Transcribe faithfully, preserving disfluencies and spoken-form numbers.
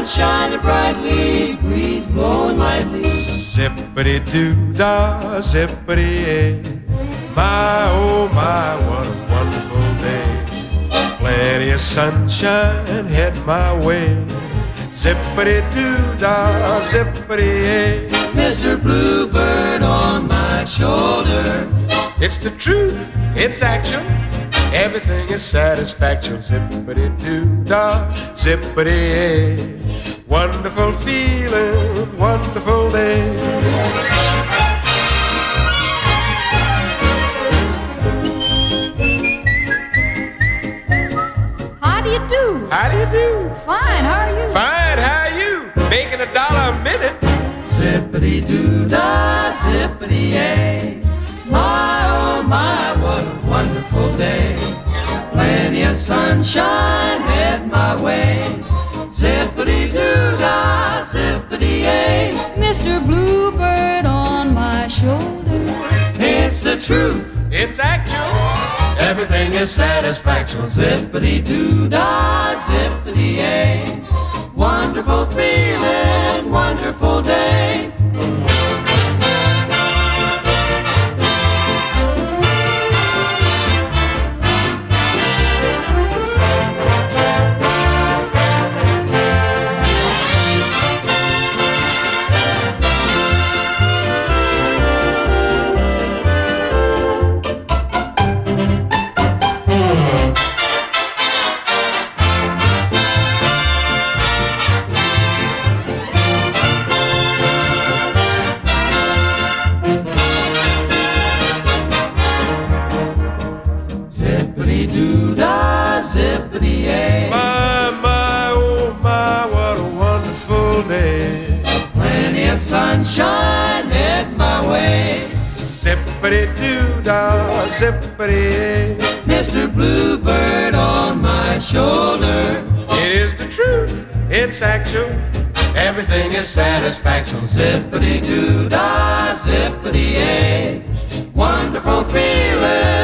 sun shining brightly, breeze blowing lightly. Zippity-doo-dah, zippity-yay. My, oh my, what a wonderful day. Plenty of sunshine head my way. Zippity-doo-dah, zippity-yay. Mister Bluebird on my shoulder. It's the truth, it's action. Everything is satisfaction. Zippity-doo-dah, zippity-yay. Wonderful feeling, wonderful day. How do you do? How do you do? Fine, how are you? Fine, how are you? Making a dollar a minute. Zippity-doo-dah, zippity-yay. My, oh my, what a wonderful day. Plenty of sunshine head my way. Zippity-doo-dah, zippity-yay. Mister Bluebird on my shoulder. It's the truth, It's actual. everything is satisfaction. Zippity-doo-dah, zippity-yay. Wonderful feeling, wonderful day. Zippity-doo-dah, zippity-yay. My, my, oh my, what a wonderful day. Plenty of sunshine head my way. Zippity-doo-dah, zippity-yay. Mister Bluebird on my shoulder. It is the truth, it's actual. Everything is satisfaction. Zippity-doo-dah, zippity-yay. Wonderful feeling.